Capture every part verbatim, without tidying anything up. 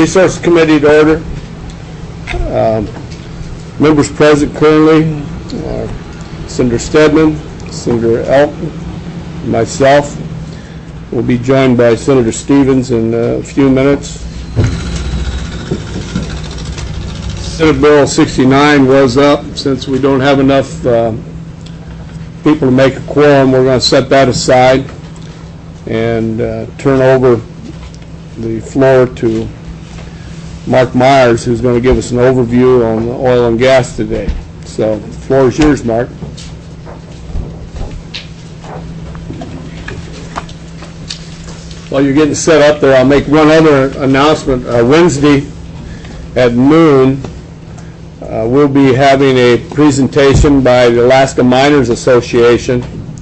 Resources Committee to order. Um, members present currently are Senator Stedman, Senator Elton, myself. We'll be joined by Senator Stevens in a few minutes. Senate Bill sixty-nine was up. Since we don't have enough uh, people to make a quorum, we're going to set that aside and uh, turn over the floor to Mark Myers, who's going to give us an overview on oil and gas today. So the floor is yours, Mark. While you're getting set up there, I'll make one other announcement. Uh, Wednesday at noon, uh, we'll be having a presentation by the Alaska Miners Association,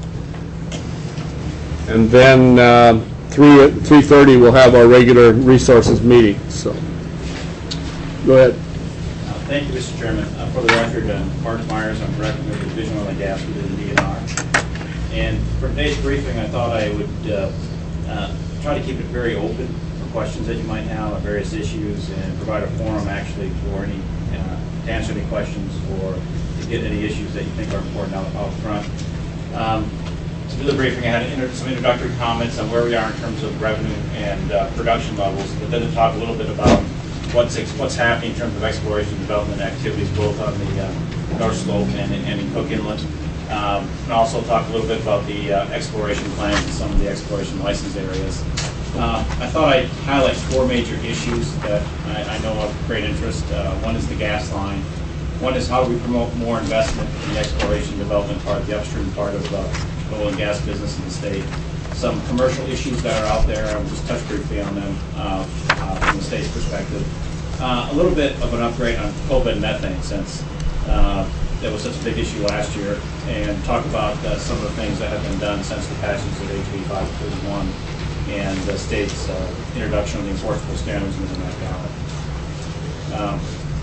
and then uh, three three thirty we'll have our regular resources meeting. So, go ahead. Uh, thank you, Mister Chairman. Uh, for the record, uh, Mark Myers, I'm Director of the Division of Oil and Gas within the D N R. And for today's briefing, I thought I would uh, uh, try to keep it very open for questions that you might have on various issues, and provide a forum actually for any uh, to answer any questions or to get any issues that you think are important out, out front. Um, to do the briefing, I had inter some introductory comments on where we are in terms of revenue and uh, production levels, but then to talk a little bit about what's what's happening in terms of exploration and development activities, both on the uh, North Slope and, and in Cook Inlet. Um, and also talk a little bit about the uh, exploration plans and some of the exploration license areas. Uh, I thought I'd highlight four major issues that I, I know of great interest. Uh, one is the gas line. One is how do we promote more investment in the exploration development part, the upstream part of the oil and gas business in the state. Some commercial issues that are out there, I'll just touch briefly on them uh, uh, from the state's perspective. Uh, a little bit of an upgrade on COVID and methane, since uh, that was such a big issue last year, and talk about uh, some of the things that have been done since the passage of H B five thirty-one and the state's uh, introduction of the enforceable standards in the N F G A L. Um,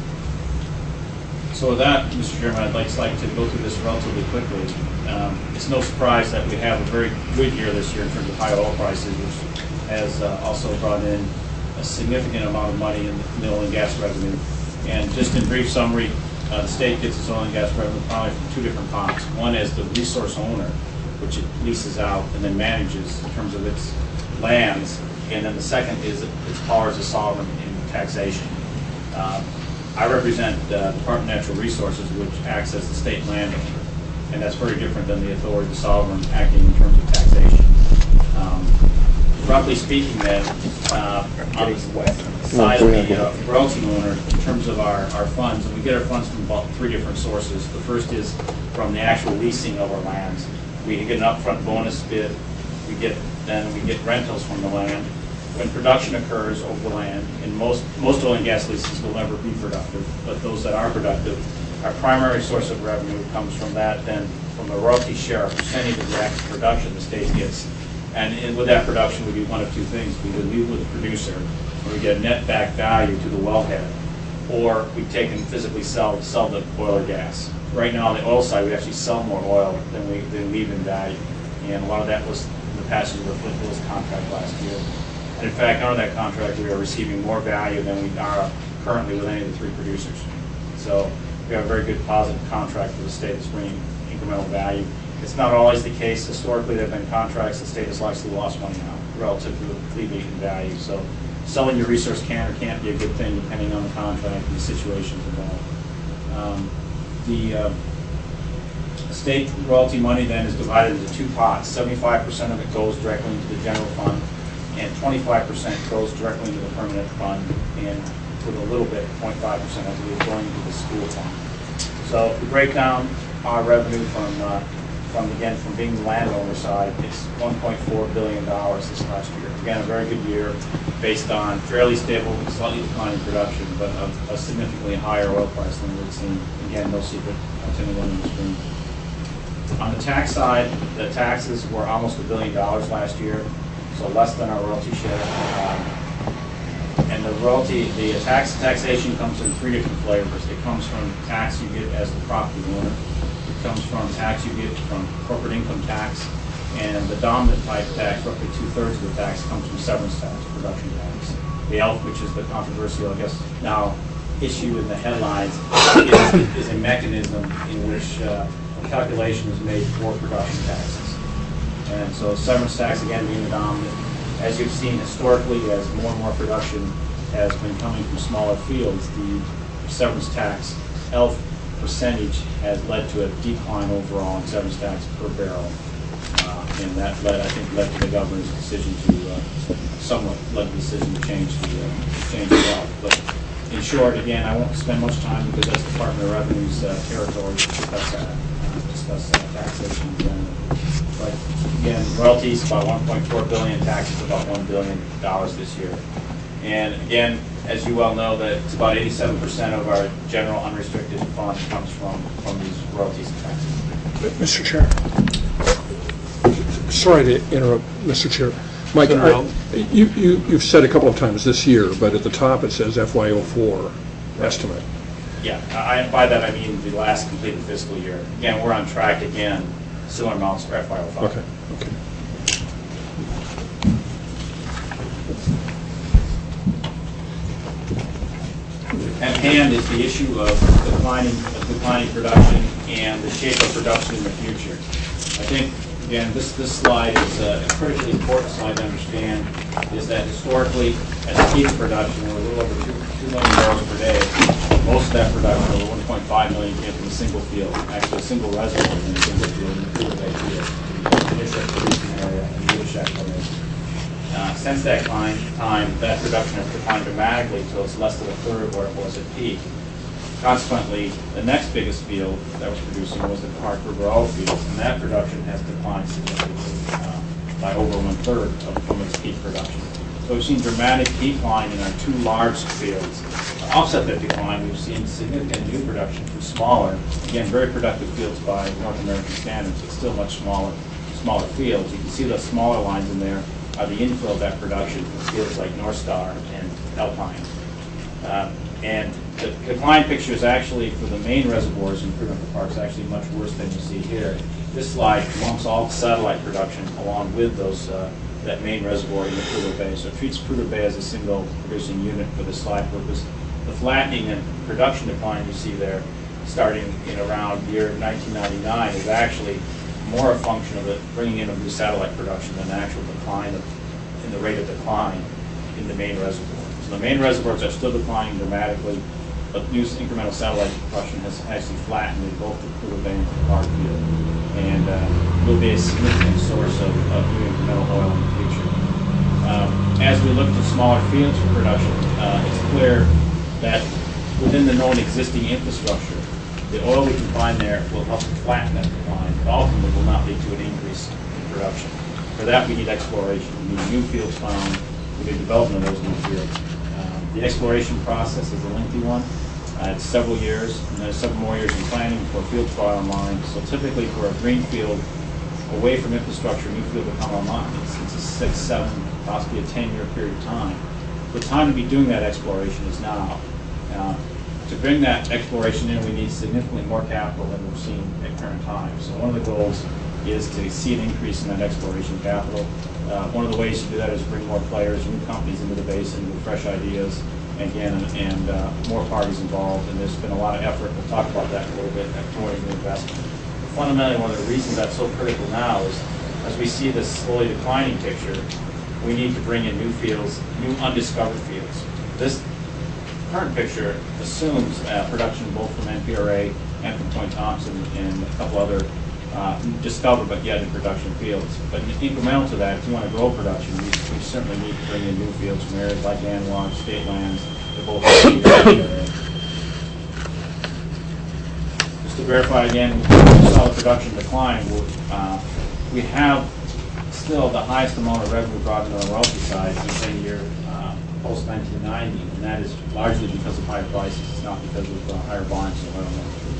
so with that, Mister Chairman, I'd like, like to go through this relatively quickly. Um, it's no surprise that we have a very good year this year in terms of high oil prices, which has uh, also brought in a significant amount of money in the oil and gas revenue. And just in brief summary, Uh, the state gets its oil and gas revenue probably from two different pots. One is the resource owner, which it leases out and then manages in terms of its lands. And then the second is its power as a sovereign in taxation. Uh, I represent the uh, Department of Natural Resources, which acts as the state landowner. And that's very different than the authority of the sovereign acting in terms of taxation. Um, roughly speaking then, uh, on the side of the uh, royalty owner, in terms of our, our funds, and we get our funds from about three different sources. The first is from the actual leasing of our lands. We get an upfront bonus bid. We get then we get rentals from the land. When production occurs over the land, and most most oil and gas leases will never be productive, but those that are productive, our primary source of revenue comes from that. Then from the royalty share, a percentage of the actual production the state gets. And in, with that production, we do one of two things. We either leave with the producer, or we get a net back value to the wellhead, or we take and physically sell sell the oil or gas. Right now on the oil side, we actually sell more oil than we than leave in value, and a lot of that was the passage of the Flint Hills contract last year. And in fact, under that contract, we are receiving more value than we are currently with any of the three producers. So we have a very good positive contract for the state that's bringing incremental value. It's not always the case. Historically, there have been contracts the state has largely lost money on relative to the fleet value. So selling your resource can or can't be a good thing depending on the contract and the situations involved. Um, the uh, state royalty money then is divided into two pots. seventy-five percent of it goes directly into the general fund, and twenty-five percent goes directly into the permanent fund, and with a little bit, zero point five percent I believe, going into the school fund. So if we break down our revenue from uh, From again, from being the landowner side, it's one point four billion dollars this last year. Again, a very good year based on fairly stable, slightly declining production, but a, a significantly higher oil price than we've seen. Again, no secret to anyone in this room. On the tax side, the taxes were almost a billion dollars last year, so less than our royalty share. Um, and the royalty, the tax taxation comes in three different flavors. It comes from tax you get as the property owner. Comes from tax you get from corporate income tax, and the dominant type tax, roughly two-thirds of the tax, comes from severance tax, production tax. The ELF, which is the controversial, I guess, now issue in the headlines, is, is a mechanism in which uh, a calculation is made for production taxes. And so severance tax, again, being the dominant. As you've seen historically, as more and more production has been coming from smaller fields, the severance tax ELF percentage has led to a decline overall in severance tax per barrel. Uh, and that led, I think, led to the governor's decision to, uh, somewhat led the decision to change the, uh, to change the law. But in short, again, I won't spend much time because that's Department of Revenue's uh, territory to discuss that, uh, discuss uh, taxation in general. But again, royalties about one point four billion dollars, taxes about one billion dollars this year. And again, as you well know, that it's about eighty-seven percent of our general unrestricted funds comes from, from these royalties and taxes. Mister Chair. Sorry to interrupt, Mister Chair. Mike, I, you, you, you've said a couple of times this year, but at the top it says F Y oh four estimate. Yeah, I, by that I mean the last completed fiscal year. Again, we're on track again, similar amounts for F Y oh five. Okay, okay. At hand is the issue of declining, of declining production and the shape of production in the future. I think, again, this, this slide is a critically important slide to understand, is that historically, at the peak of production, we're a little over two, two million barrels per day. Most of that production, over one point five million, came from a single field, actually a single reservoir in a single field in the Cooper Bay field, the initial producing area and the Utashack area. Uh, since that time, time, that production has declined dramatically until it's less than a third of where it was at peak. Consequently, the next biggest field that was producing was the Clark River oil fields, and that production has declined significantly uh, by over one third of from its peak production. So we've seen dramatic decline in our two large fields. To offset that decline, we've seen significant new production from smaller, again, very productive fields by North American standards, but still much smaller, smaller fields. You can see the smaller lines in there are the infill of that production from fields like North Star and Alpine. Uh, and the decline picture is actually, for the main reservoirs in Prudhoe Park, is actually much worse than you see here. This slide lumps all the satellite production along with those uh, that main reservoir in the Prudhoe Bay. So it treats Prudhoe Bay as a single producing unit for the slide purpose. The flattening and production decline you see there, starting in around the year nineteen ninety-nine, is actually more a function of it bringing in of new satellite production than actual decline of, in the rate of decline in the main reservoir. So the main reservoirs are still declining dramatically, but new incremental satellite production has actually flattened in both the Prudhoe Bay and the Clark field, and uh, will be a significant source of, of new incremental oil in the future. Um, as we look to smaller fields for production, uh, it's clear that within the known existing infrastructure, the oil we can find there will help to flatten that decline, but ultimately will not lead to an increase in production. For that, we need exploration. We need new fields found. We need development of those new fields. Um, the exploration process is a lengthy one. Uh, it's several years, and there's several more years in planning before fields are online. So typically, for a green field, away from infrastructure, a new field will come online. It's, it's a six, seven, possibly a ten-year period of time. The time to be doing that exploration is now. Uh, To bring that exploration in, we need significantly more capital than we've seen at current time. So one of the goals is to see an increase in that exploration capital. Uh, one of the ways to do that is bring more players, new companies into the basin with fresh ideas, and again, and, and uh, more parties involved. And there's been a lot of effort. We'll talk about that in a little bit at towards the investment. Fundamentally, one of the reasons that's so critical now is, as we see this slowly declining picture, we need to bring in new fields, new undiscovered fields. This current picture assumes uh, production both from N P R A and from Point Thompson and a couple other uh, discovered but yet in production fields. But incremental to that, if you want to grow production, we, we certainly need to bring in new fields from areas like Anwar, state lands, to both N P R A. Just to verify again, we saw the production decline. We'll, uh, we have still the highest amount of revenue brought in on the royalty side in ten year post nineteen ninety, and that is largely because of higher prices. It's not because of uh, higher volumes of oil.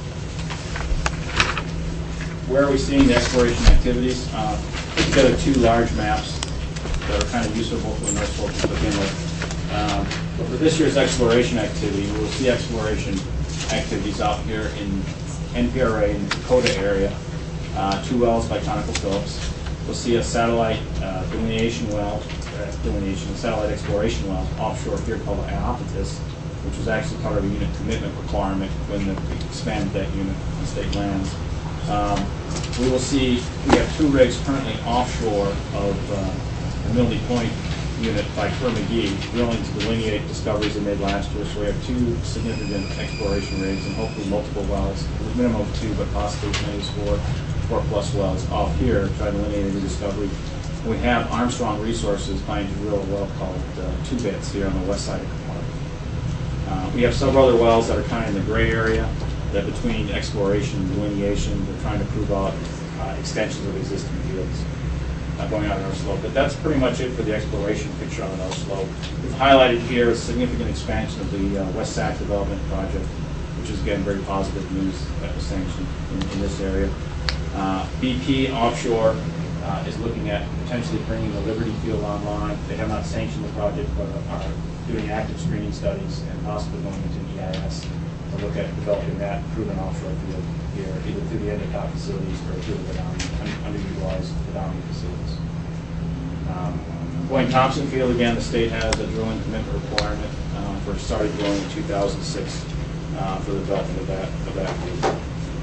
Where are we seeing the exploration activities? Uh, put together two large maps that are kind of useful for the North Slope to begin with. Um, but for this year's exploration activity, we'll see exploration activities out here in N P R A in the Dakota area, uh, two wells by ConocoPhillips. We'll see a satellite uh, delineation well uh, delineation, satellite exploration wells offshore here called Iapetus, which was actually part of a unit commitment requirement when the, we expanded that unit on state lands. Um, we will see, we have two rigs currently offshore of uh, the Milne Point unit by Kerr McGee, drilling to delineate discoveries they made last year. So we have two significant exploration rigs and hopefully multiple wells, a minimum of two, but possibly as many as four, four plus wells off here, trying to delineate a new discovery. We have Armstrong Resources planning to drill a well called uh, Two Bits here on the west side of the park. Uh, we have several other wells that are kind of in the gray area, that between exploration and delineation, they're trying to prove out uh, extensions of existing fields uh, going out on our slope. But that's pretty much it for the exploration picture on our slope. We've highlighted here a significant expansion of the uh, West Sac development project, which is again very positive news that was sanctioned in, in this area. Uh, B P offshore uh, is looking at potentially bringing the Liberty field online. They have not sanctioned the project, but are doing active screening studies and possibly going into E I S to look at developing that proven offshore field here, either through the Endicott facilities or through the Downey, underutilized Downey facilities. Um, Boyne Thompson Field, again, the state has a drilling commitment requirement uh, for started drilling in two thousand six uh, for the development of that, of that field.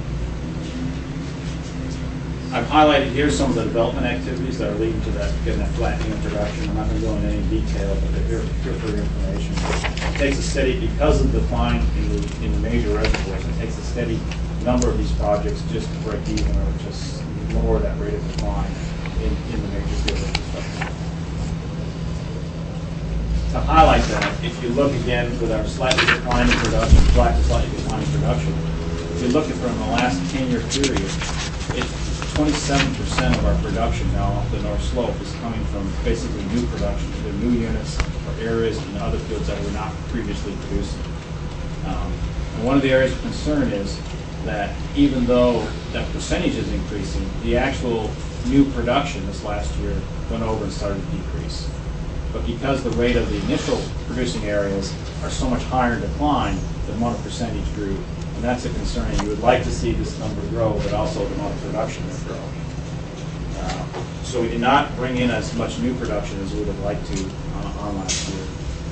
I've highlighted here some of the development activities that are leading to that, getting that flattening of production. I'm not going to go into any detail, but they're here, here for your information. It takes a steady, because of the decline in the, in the major reservoirs, it takes a steady number of these projects just to break even or just lower that rate of decline in, in the major field infrastructure. To highlight that, if you look again with our slightly declining production, flat to slightly declining production, if you look at from the last ten-year period, it's twenty-seven percent of our production now off the North Slope is coming from basically new production, either new units or areas in other fields that were not previously producing. Um, and one of the areas of concern is that even though that percentage is increasing, the actual new production this last year went over and started to decrease. But because the rate of the initial producing areas are so much higher in decline, the amount of percentage grew. And that's a concern. You would like to see this number grow, but also the amount of production would grow. Uh, so we did not bring in as much new production as we would have liked to uh, on last year.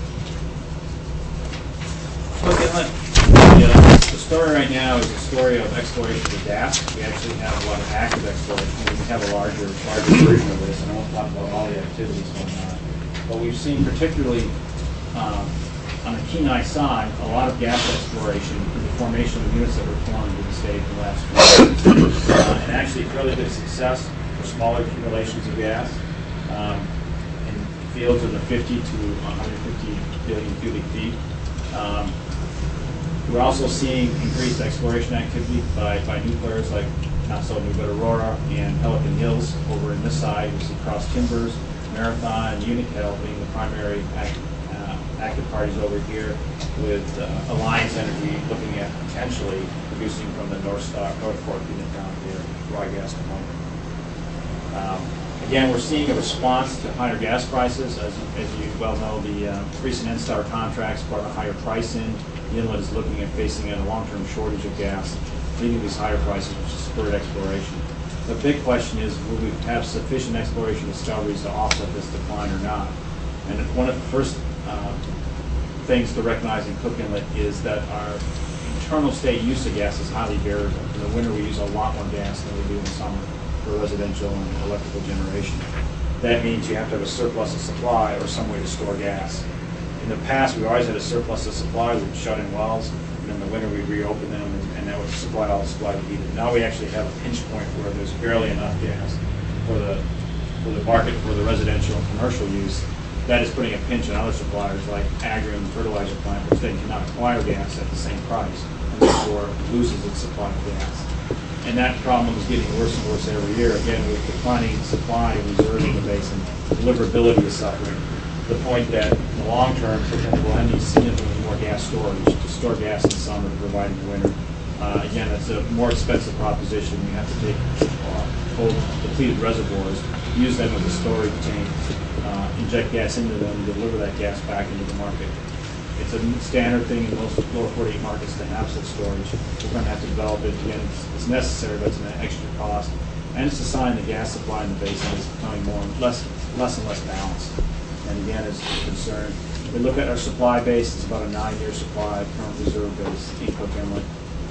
Look at the, the story right now is a story of exploration of gas. We actually have a lot of active exploration. We have a larger, larger version of this, and I won't talk about all the activities going on. But we've seen particularly um, on the Kenai side, a lot of gas exploration in the formation of units that were formed in the state in the last few years. Uh, and actually fairly good success for smaller accumulations of gas um, in fields of the fifty to one hundred fifty billion cubic feet. Um, we're also seeing increased exploration activity by, by new players like, not so new, but Aurora and Pelican Hills over in this side. We see Cross Timbers, Marathon, and Unicel being the primary active active parties over here, with uh, Alliance Energy looking at potentially producing from the North Star, North Fork unit down here, dry gas component. Um, again, we're seeing a response to higher gas prices. As, as you well know, the uh, recent N-Star contracts brought a higher price in. The inlet is looking at facing a long-term shortage of gas, leading to these higher prices, which has spurred exploration. The big question is, will we have sufficient exploration discoveries to offset this decline or not? And one of the first uh, things to recognize in Cook Inlet is that our internal state use of gas is highly variable. In the winter, we use a lot more gas than we do in the summer for residential and electrical generation. That means you have to have a surplus of supply or some way to store gas. In the past, we always had a surplus of supply. We'd shut in wells, and in the winter, we'd reopen them, and, and that would supply all the supply we needed. Now we actually have a pinch point where there's barely enough gas for the, for the market for the residential and commercial use. That is putting a pinch on other suppliers like Agrium fertilizer plant, which then cannot acquire gas at the same price, and therefore loses its supply of gas. And that problem is getting worse and worse every year. Again, with declining supply and reserves in the basin, deliverability is suffering. The point that in the long term, we'll need significantly more gas storage to store gas in summer to provide in the winter. Uh, again, it's a more expensive proposition. You have to take uh, old depleted reservoirs, use them as a storage tank, uh, inject gas into them, and deliver that gas back into the market. It's a standard thing in most lower forty-eight markets to have such storage. We're going to have to develop it. Again, it's, it's necessary, but it's an extra cost. And it's a sign the gas supply in the basin is becoming more less, less and less balanced. and again, is a concern. We look at our supply base, it's about a nine-year supply, current reserve base in Cook Inlet.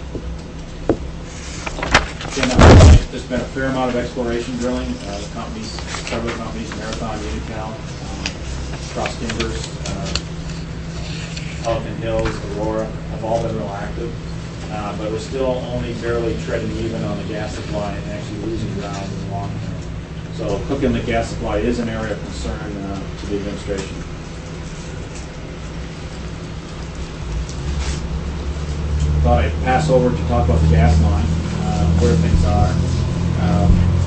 Again, uh, there's been a fair amount of exploration drilling. Uh, the companies, several companies, Marathon, Unical, um, Cross Timbers, uh, Pelican Hills, Aurora, have all been real active. Uh, but we're still only barely treading even on the gas supply and actually losing ground in the long term. So Cook Inlet gas supply is an area of concern uh, to the administration. Thought I'd pass over to talk about the gas line, uh, where things are. Um,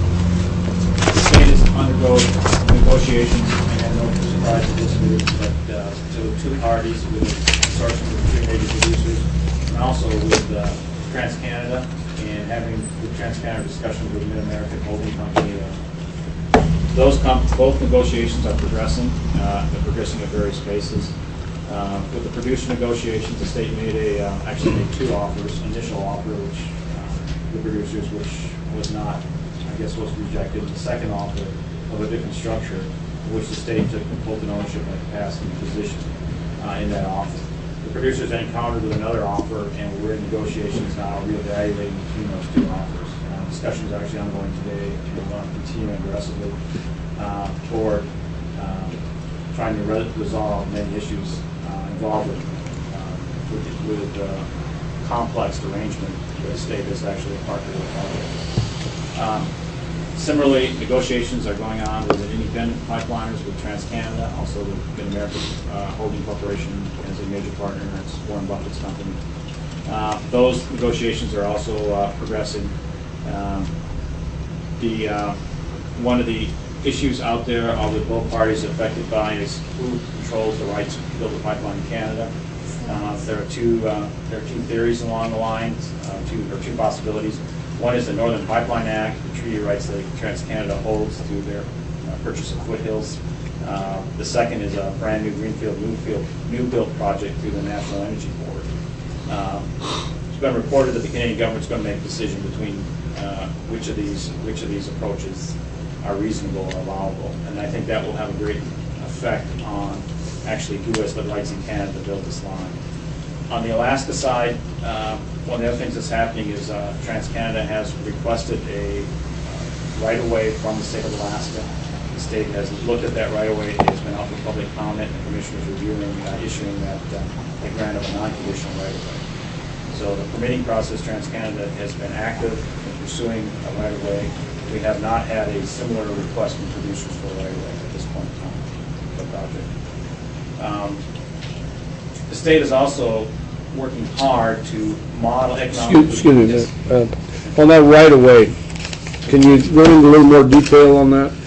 the state is undergoing negotiations, and no surprise to this group, but uh, to two parties with consortium of three major producers, and also with uh, TransCanada, and having the TransCanada discussions with Mid-American Holding Company. Uh, those com both negotiations are progressing. Uh, they're progressing at various paces. Uh, with the producer negotiations, the state made a uh, actually made two offers. Initial offer, which uh, the producers, which was not, I guess, was rejected. The second offer of a different structure, which the state took complete ownership and capacity position uh, in that offer. The producers then countered with another offer, and we're in negotiations now, reevaluating between those two offers. Uh, discussions are actually ongoing today, and we're going to continue aggressively uh, toward uh, trying to re resolve many issues uh, involved with, uh, with, with uh, complex arrangement where the state is actually a partner with the project. Um, Similarly, negotiations are going on with independent pipeliners, with TransCanada, also with Mid-American uh, Holding Corporation as a major partner. That's Warren Buffett's company. Uh, those negotiations are also uh, progressing. Um, the uh, one of the issues out there are with both parties affected by is who controls the rights to build a pipeline in Canada. Uh, there are two uh, there are two theories along the lines, uh, two or two possibilities. One is the Northern Pipeline Act, the treaty rights that TransCanada holds through their uh, purchase of Foothills. Uh, the second is a brand new greenfield, new field, new build project through the National Energy Board. Um, it's been reported that the Canadian government's going to make a decision between uh, which of these which of these approaches are reasonable or allowable, and I think that will have a great effect on actually who has the rights in Canada to build this line. On the Alaska side, uh, one of the other things that's happening is uh, TransCanada has requested a uh, right-of-way from the state of Alaska. The state has looked at that right-of-way. It has been out for public comment, and the commissioner is reviewing, uh, issuing that uh, a grant of a non-conditional right-of-way. So the permitting process, TransCanada has been active in pursuing a right-of-way. We have not had a similar request from producers for a right-of-way at this point in time for the project. Um, The state is also working hard to model economic... Excuse, excuse me, uh, on that right-of-way, can you go into a little more detail on that?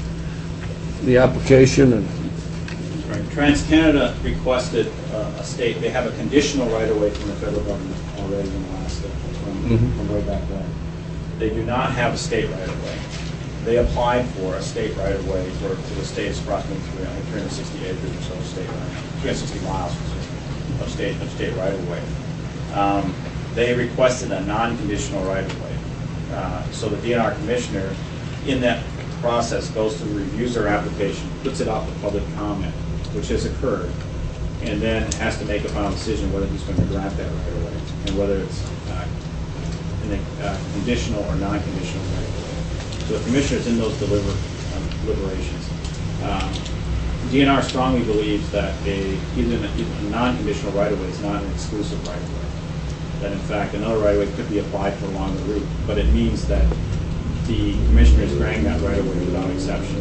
The application and... Right. TransCanada requested uh, a state, they have a conditional right-of-way from the federal government already in Alaska from, Mm-hmm. from way back then. They do not have a state right-of-way. They applied for a state right-of-way for, for the state's approximately three hundred sixty acres or so of state right, three hundred sixty miles of state of state right-of-way. Um, they requested a non-conditional right-of-way. Uh, so the D N R commissioner, in that process, goes through, reviews their application, puts it out for public comment, which has occurred, and then has to make a final decision whether he's going to grant that right-of-way and whether it's uh, in a uh, conditional or non-conditional right-of-way. So the commissioner is in those deliver, um, deliberations. Um, D N R strongly believes that a, either a non-conditional right-of-way is not an exclusive right-of-way. That in fact another right-of-way could be applied for along the route, but it means that the commissioner is granting that right-of-way without exception.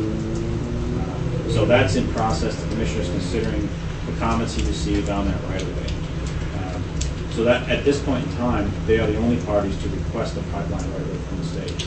Uh, so that's in process. The commissioner is considering the comments he received on that right-of-way. Um, so that at this point in time, they are the only parties to request a pipeline right-of-way from the state.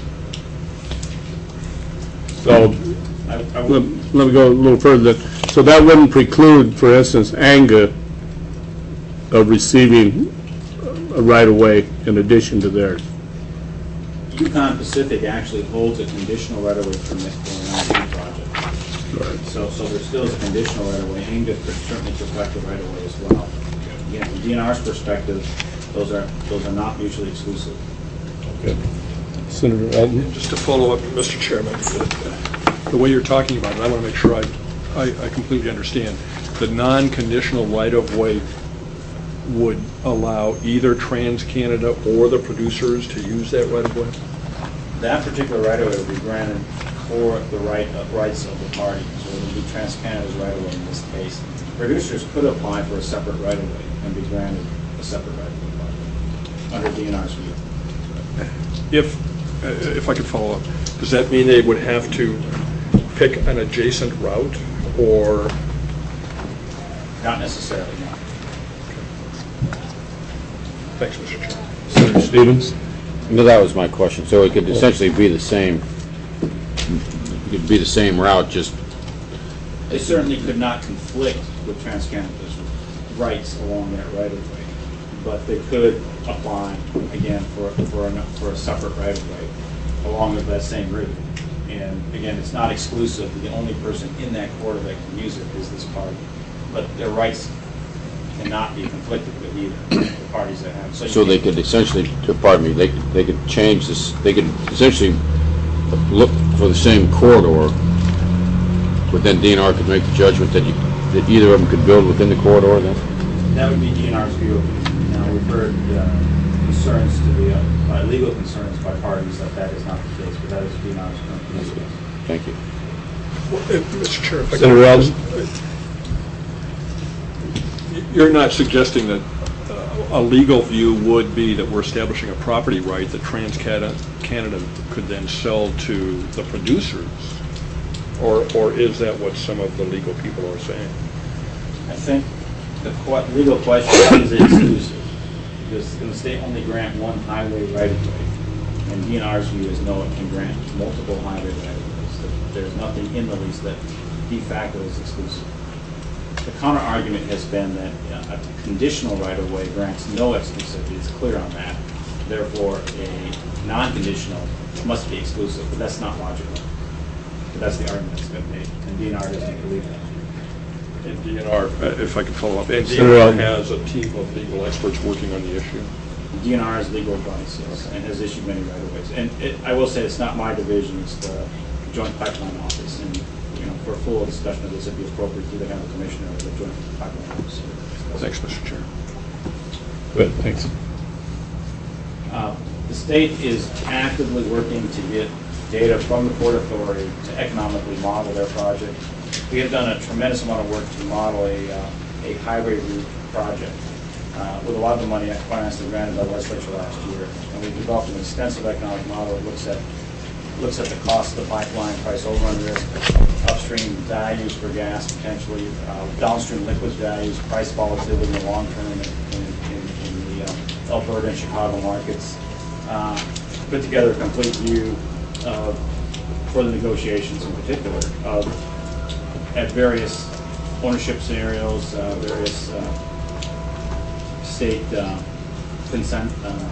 So, I, I let, would, let me go a little further. So that wouldn't preclude, for instance, ANGA of receiving a right-of-way in addition to theirs. Yukon Pacific actually holds a conditional right-of-way permit for an L N G project. Right. So, so there still is a conditional right-of-way. ANGA could certainly perfect the right-of-way as well. Again, from D N R's perspective, those are those are not mutually exclusive. Okay. Senator Elton? Just to follow up, Mister Chairman, the way you're talking about it, I want to make sure I I, I completely understand. The non-conditional right-of-way would allow either TransCanada or the producers to use that right-of-way? That particular right-of-way would be granted for the right, uh, rights of the party. So it would be TransCanada's right-of-way in this case. Producers could apply for a separate right-of-way and be granted a separate right-of-way under D N R's view. If, uh, if I could follow up, does that mean they would have to pick an adjacent route, or? Not necessarily, no. Thanks, Mister Chairman. Senator Stevens? No, that was my question. So it could essentially be the same, it could be the same route, just, They certainly could not conflict with TransCanada's rights along that right-of-way, but they could apply, again, for, for, a, for a separate right-of-way along with that same route. And again, it's not exclusive. The only person in that corridor that can use it is this party. But their rights cannot be conflicted with either the parties that have. So, so you they can- could essentially, pardon me, they could, they could change this, they could essentially look for the same corridor, but then D N R could make the judgment that you, that either of them could build within the corridor then? That would be D N R's view. Now, we've heard uh, concerns to the, uh, uh, legal concerns by parties that that is not the case, but that is D N R's current view. Thank you. Well, uh, Mister Chair, if I Senator could- Eldon? You're not suggesting that uh, a legal view would be that we're establishing a property right that TransCanada Canada could then sell to the producers? Or, or is that what some of the legal people are saying? I think the que- legal question is it exclusive? Does the state only grant one highway right-of-way? And D N R's view is no, it can grant multiple highway right-of-ways. That there's nothing in the lease that de facto is exclusive. The counter argument has been that uh, a conditional right-of-way grants no exclusivity. It's clear on that. Therefore, a non-conditional must be exclusive, but that's not logical. But that's the argument that's been made, and D N R doesn't believe that. And D N R, uh, if I could follow up, and D N Senator R Eldon. has a team of legal experts working on the issue? D N R's legal advice, yes, and has issued many right-of-ways. And it, I will say it's not my division, it's the Joint Pipeline Office. And you know, for a full discussion of this, it'd be appropriate to either have a commissioner or the Joint Pipeline Office. Thanks, Mister Chair. Good, thanks. Uh, The state is actively working to get data from the Port Authority to economically model their project. We have done a tremendous amount of work to model a, uh, a highway route project uh, with a lot of the money financed and granted by the legislature last year. And we've developed an extensive economic model that looks at looks at the cost of the pipeline, price overrun risk, upstream values for gas potentially, uh, downstream liquids values, price volatility in the long term in, in, in, in the uh, Alberta and Chicago markets. Uh, put together a complete view of, for the negotiations in particular, of at various ownership scenarios, uh, various uh, state uh, consent. Uh,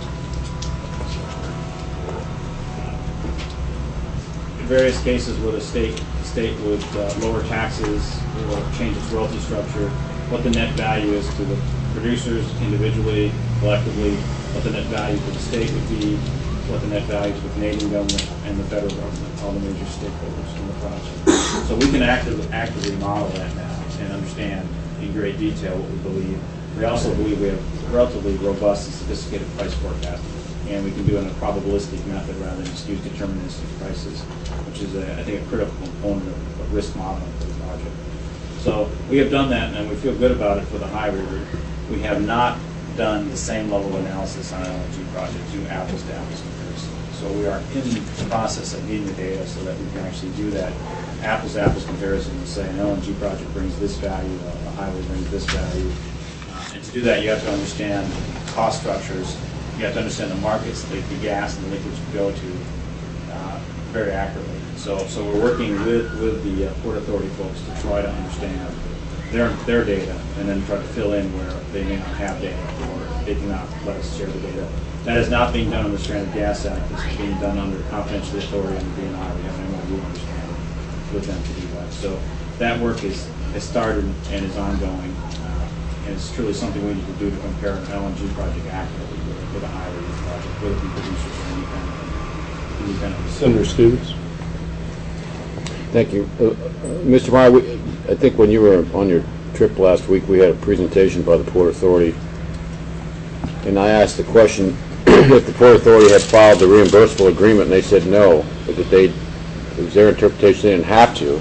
in various cases where the state state would uh, lower taxes or change its royalty structure, what the net value is to the producers individually, collectively, what the net value to the state would be, what the net value to the Canadian government and the federal government, all the major stakeholders in the project. So we can actively, actively model that now and understand in great detail what we believe. We also believe we have relatively robust and sophisticated price forecasting, and we can do it in a probabilistic method rather than just use deterministic prices, which is, a, I think, a critical component of, of risk modeling for the project. So we have done that, and we feel good about it for the highway route. We have not done the same level of analysis on an L N G project, do apples to apples comparison. So we are in the process of getting the data so that we can actually do that apples to apples comparison and say an L N G project brings this value, a highway brings this value. Uh, and to do that, you have to understand cost structures. You have to understand the markets that the gas and the liquids go to uh, very accurately. So, so we're working with, with the uh, Port Authority folks to try to understand their their data and then try to fill in where they may not have data or they cannot let us share the data. That is not being done under the Stranded Gas Act. This is being done under confidential authority under D N R. We have an M O U understanding with them to do that. So that work is, is started and is ongoing. Uh, and it's truly something we need to do to compare an L N G project accurately with, with a highway project, whether it be producers or independent. independent. Senator Stevens? Thank you. Uh, uh, Mister Meyer, we- I think when you were on your trip last week, we had a presentation by the Port Authority, and I asked the question if the Port Authority had filed the reimbursable agreement, and they said no, but that they, it was their interpretation, they didn't have to.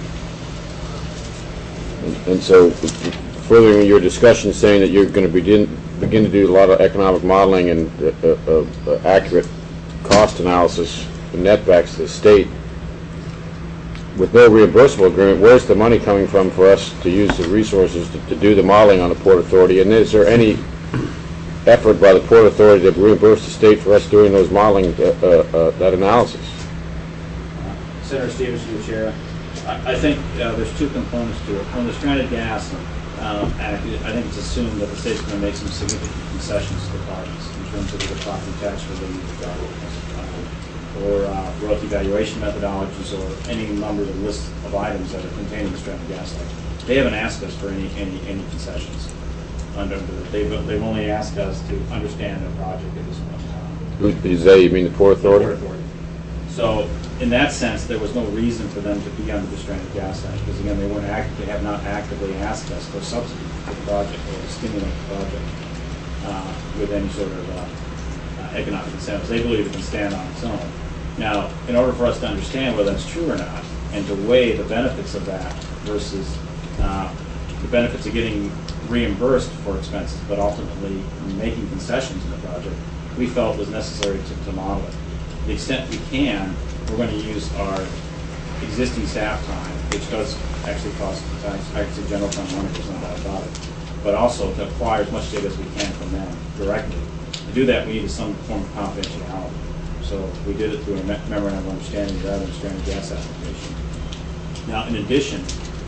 And- And so, furthering your discussion, saying that you're going to begin, begin to do a lot of economic modeling and uh, uh, uh, accurate cost analysis and netbacks to the state, with no reimbursable agreement, where's the money coming from for us to use the resources to, to do the modeling on the Port Authority? And is there any effort by the Port Authority to reimburse the state for us doing those modeling, uh, uh, uh, that analysis? Senator Stevens, through the chair. I, I think uh, there's two components to it. On the stranded gas um, act, I think it's assumed that the state's going to make some significant concessions to the parties in terms of the property tax relief, uh, or uh, royalty valuation methodologies, or any number of lists of items that are contained in the stranded gas act. They haven't asked us for any any, any concessions. Under the, they've they've only asked us to understand their project at this point in time. Who is they? You mean the Port Authority? Port Authority. So, in that sense, there was no reason for them to be under the stranded gas act, because again, they weren't act, they have not actively asked us for subsidy for the project or to stimulate the project uh, with any sort of uh, uh, economic incentives. They believe it can stand on its own. Now, in order for us to understand whether that's true or not, and to weigh the benefits of that versus uh, the benefits of getting reimbursed for expenses, but ultimately making concessions in the project, we felt was necessary to, to model it. To the extent we can, we're going to use our existing staff time, which does actually cost the tax, actually general fund money, there's no doubt about it, but also to acquire as much data as we can from them directly. To do that, we needed some form of confidentiality. So we did it through a memorandum of understanding rather than stranded gas application. Now, in addition,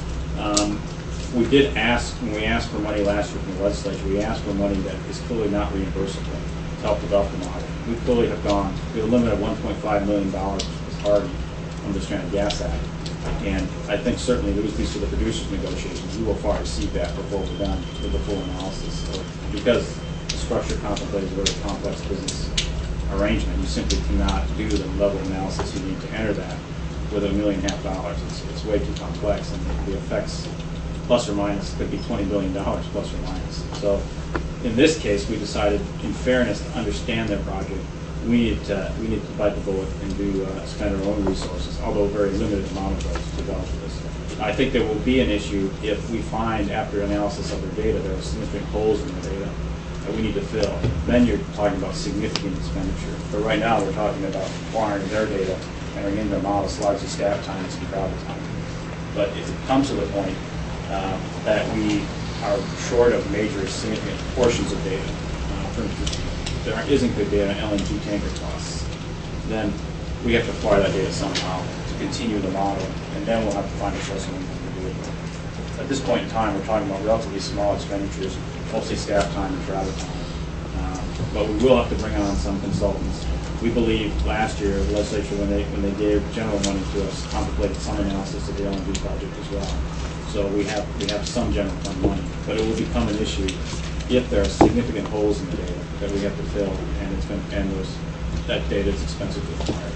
um, we did ask, when we asked for money last year from the legislature, we asked for money that is clearly not reimbursable to help develop the model. We clearly have gone, we have a limit of one point five million dollars as hard on the Stranded Gas Act. And I think certainly those pieces of the producers' negotiations, we will far exceed that before we're done with the full analysis. So, because the structure contemplates a very complex business arrangement, you simply cannot do the level of analysis you need to enter that with a million and a half dollars. It's, it's way too complex, and the effects, plus or minus, could be twenty billion dollars plus or minus. So in this case, we decided, in fairness, to understand their project, we need to, we need to bite the bullet and do uh, spend our own resources, although a very limited amount of those to develop this. I think there will be an issue if we find, after analysis of their data, there are significant holes in the data that we need to fill. Then you're talking about significant expenditure. But right now, we're talking about acquiring their data, entering in their models, largely staff time and some travel time. But if it comes to the point uh, that we are short of major significant portions of data, uh, for instance, there isn't good data on L N G tanker costs, then we have to acquire that data somehow to continue the model, and then we'll have to find a source of income to do it. At this point in time, we're talking about relatively small expenditures, mostly staff time and travel time. Um, but we will have to bring on some consultants. We believe last year, the legislature, when they when they gave general money to us, contemplated some analysis of the L N G project as well. So we have we have some general fund money, but it will become an issue if there are significant holes in the data that we have to fill, and it's been and those that data is expensive to acquire.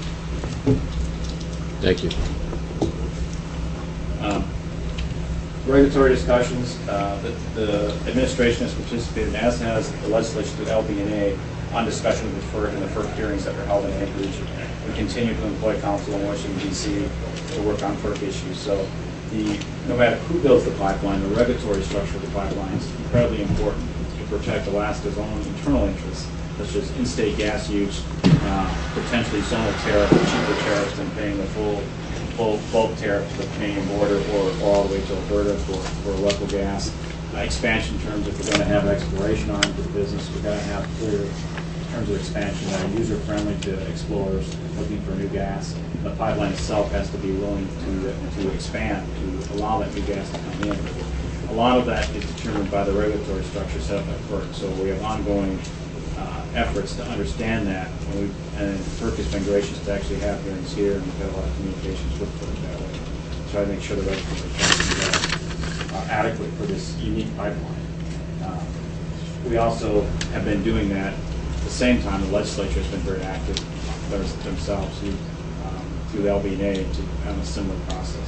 Thank you. Um, regulatory discussions, uh, the, the administration has participated, as has the legislature through L B N A, on discussion of the FERC and the FERC hearings that are held in Anchorage. We continue to employ counsel in Washington, D C to work on FERC issues. So the no matter who builds the pipeline, the regulatory structure of the pipeline is incredibly important to protect Alaska's own internal interests, such as in-state gas use, uh, potentially zonal tariff, cheaper tariffs than paying the full full bulk tariff to the Canadian border, or, or all the way to Alberta for, for local gas. Uh, expansion terms, if we're going to have exploration on to the business, we've got to have clear terms of expansion that are user-friendly to explorers looking for new gas. The pipeline itself has to be willing to, to expand, to allow that new gas to come in. A lot of that is determined by the regulatory structure set up by FERC, so we have ongoing uh, efforts to understand that. And, we, and FERC has been gracious to actually have hearings here, and we've had a lot of communications with FERC that way. Try to make sure the regulatory structure are adequate for this unique pipeline. Uh, we also have been doing that at the same time. The legislature has been very active themselves through, um, through the L B N A to, on a similar process.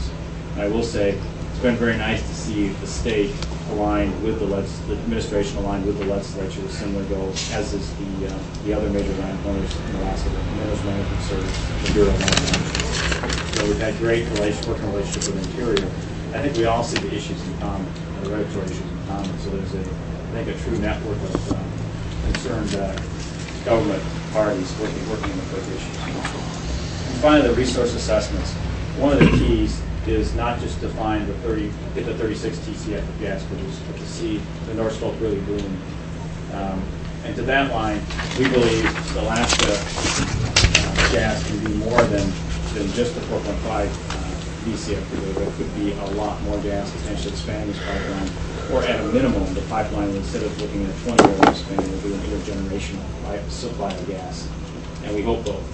I will say, it's been very nice to see the state aligned with the legis, the administration aligned with the legislature with similar goals, as is the uh, the other major landowners in Alaska, the Minerals Management Service, the Bureau of Land Management. So we've had great relation, working relationship with Interior. I think we all see the issues in common, the regulatory issues in common. So there's a, I think, a true network of uh, concerned uh, government parties working working on the quick issues. And finally, the resource assessments. One of the keys is not just to find the thirty, get the thirty-six T C F of gas produced, but to see the North Slope really boom. Um, and to that line, we believe the Alaska uh, gas can be more than, than just the four point five uh, B C F per day. There could be a lot more gas, potentially expanding this pipeline, or at a minimum, the pipeline, instead of looking at a twenty-year lifespan, will be an intergenerational pipe supply of gas. And we hope both.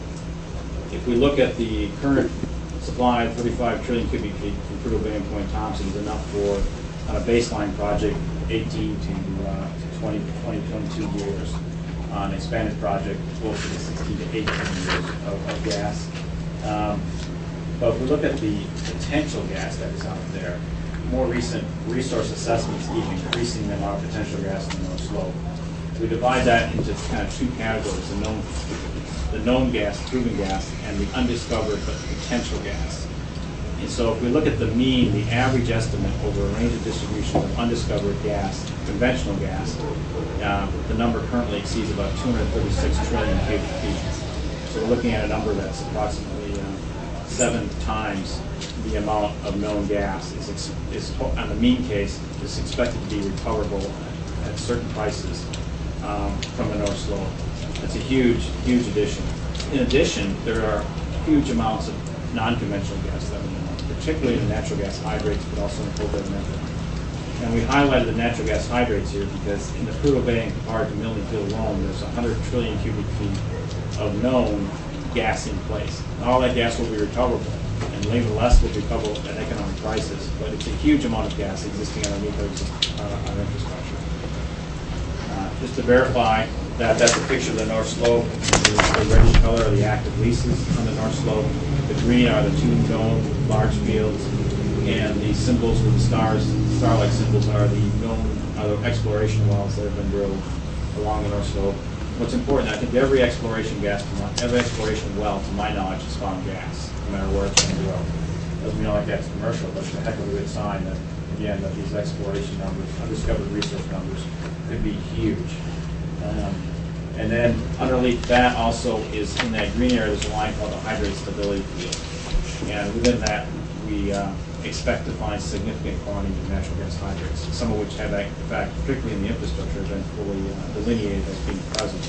If we look at the current supply, thirty-five trillion cubic feet from Prudhoe Bay and Point Thompson is enough for, on a baseline project, eighteen to uh, twenty, twenty, twenty-two years. On an expanded project, closer to sixteen to eighteen years of, of gas. Um, but if we look at the potential gas that is out there, more recent resource assessments keep increasing the amount of potential gas in the North Slope. We divide that into kind of two categories: the known, the known gas, proven gas, and the undiscovered but potential gas. And so if we look at the mean, the average estimate over a range of distributions of undiscovered gas, conventional gas, uh, the number currently exceeds about two hundred thirty-six trillion cubic feet. So we're looking at a number that's approximately uh, seven times the amount of known gas is, ex is, on the mean case, is expected to be recoverable at, at certain prices um, from the North Slope. That's a huge, huge addition. In addition, there are huge amounts of non-conventional gas that we know, particularly in the natural gas hydrates, but also in coal bed methane. And we highlighted the natural gas hydrates here because in the Prudhoe Bay and compared to Milne Field alone, there's one hundred trillion cubic feet of known gas in place. Not all that gas will be recoverable, and even less will be recoverable at economic prices, but it's a huge amount of gas existing underneath our, uh, our infrastructure. Uh, just to verify that that's a picture of the North Slope. The reddish color are the active leases on the North Slope. The green are the two known large fields, and the symbols with the stars, star-like symbols, are the known are the exploration wells that have been drilled along the North Slope. What's important, I think every exploration gas, every exploration well, to my knowledge, has found gas, no matter where it's going to go. Doesn't mean like that's commercial, but it's a heck of a good sign that, again, that these exploration numbers, undiscovered resource numbers, could be huge. Um, and then underneath that also is, in that green area, there's a line called the hydrate stability field. And within that, we uh, expect to find significant quantities of natural gas hydrates, some of which have, in fact, particularly in the infrastructure, have been fully uh, delineated as being present.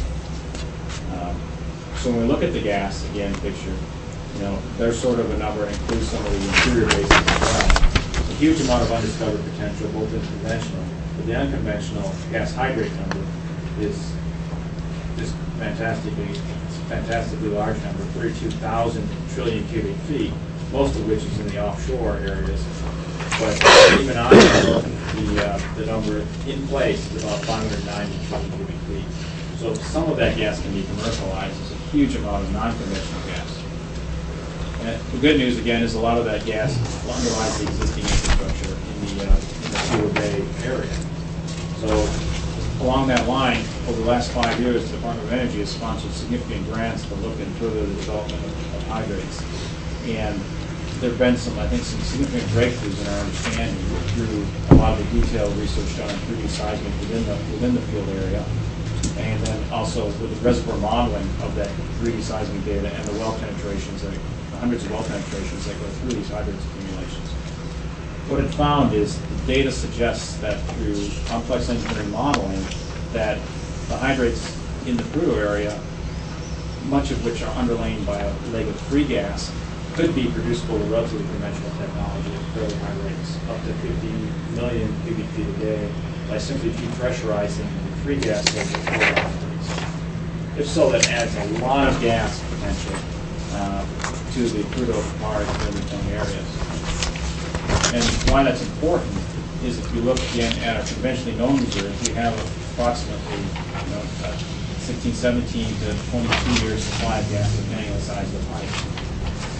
Um, so when we look at the gas, again, picture, you know, there's sort of a number that includes some of the interior basins as well. There's a huge amount of undiscovered potential, both in conventional, but the unconventional gas hydrate number is just fantastically, it's a fantastically large number, thirty-two thousand trillion cubic feet, most of which is in the offshore areas. But even on the, uh, the number in place is about five hundred ninety trillion cubic feet. So some of that gas can be commercialized. There's a huge amount of non-conventional gas. And the good news, again, is a lot of that gas underlies the existing infrastructure in the, uh, in the Prudhoe Bay area. So along that line, over the last five years, the Department of Energy has sponsored significant grants to look and further the development of, of hydrates. And there have been some, I think, some significant breakthroughs in our understanding through a lot of the detailed research done on three D seismic within the, within the field area. And then also with the reservoir modeling of that three D seismic data and the well penetrations, that, the hundreds of well penetrations that go through these hydrates accumulations. What it found is the data suggests that through complex engineering modeling that the hydrates in the Prudhoe area, much of which are underlain by a leg of free gas, could be producible with relatively conventional technology at fairly high rates, up to fifty million cubic feet a day, by simply depressurizing the free gas source of four hydrates. If so, that adds a lot of gas potential uh, to the Prudhoe, Mars, and Wilmington areas. And why that's important is if you look again at our conventionally known reserves, we have approximately you know, sixteen, seventeen to twenty-two years supply of gas, depending on the size of the pipe.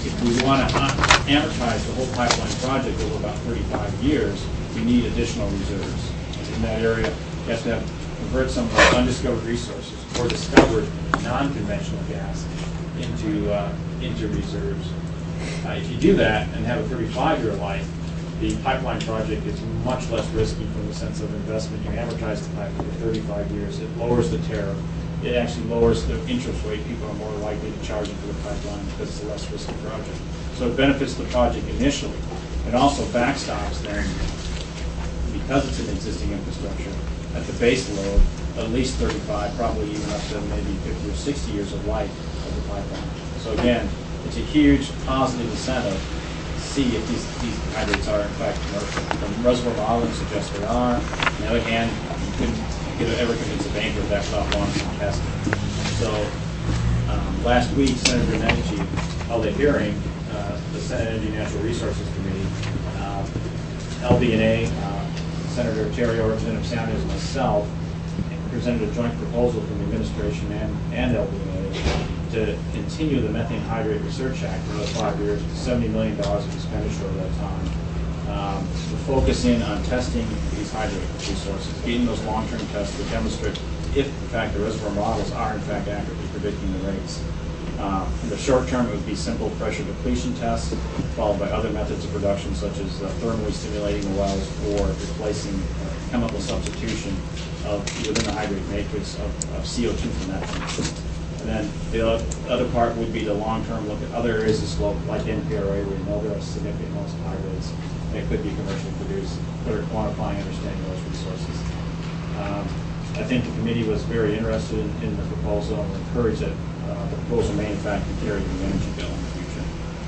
if we want to amortize the whole pipeline project over about thirty-five years, we need additional reserves. And in that area, you have to have, convert some of our undiscovered resources or discovered non-conventional gas into, uh, into reserves. Uh, if you do that and have a thirty-five year life, the pipeline project is much less risky from the sense of investment. You amortize the pipeline for thirty-five years. It lowers the tariff. It actually lowers the interest rate. People are more likely to charge you for the pipeline because it's a less risky project. So it benefits the project initially. It also backstops then, because it's an existing infrastructure, at the base load, at least thirty-five, probably even up to maybe fifty or sixty years of life of the pipeline. So again, it's a huge positive incentive to see if these, these hydrates are in fact commercial. The reservoir modeling suggests they are. On the other hand, you couldn't get ever convince a banker that without launching and testing. So um, last week, Senator Nenci held a hearing, uh, the Senate Energy and Natural Resources Committee, uh, L B and A, uh, Senator Terry, Representative Sanders, and myself, presented a joint proposal from the administration and, and L B and A to continue the Methane Hydrate Research Act for another five years, seventy million dollars of expenditure over that time. Um, to focus in on testing these hydrate resources, getting those long-term tests to demonstrate if, in fact, the reservoir models are, in fact, accurately predicting the rates. Uh, in the short term, it would be simple pressure depletion tests, followed by other methods of production, such as uh, thermally stimulating the wells or replacing uh, chemical substitution of within the hydrate matrix of, of C O two from methane. And then the other part would be the long-term look at other areas of slope, like N P R A, where we know there are significant amounts of hydrates that could be commercially produced, but are quantifying and understanding those resources. Um, I think the committee was very interested in, in the proposal and encouraged that uh, the proposal may in fact be carried in the energy bill in the future.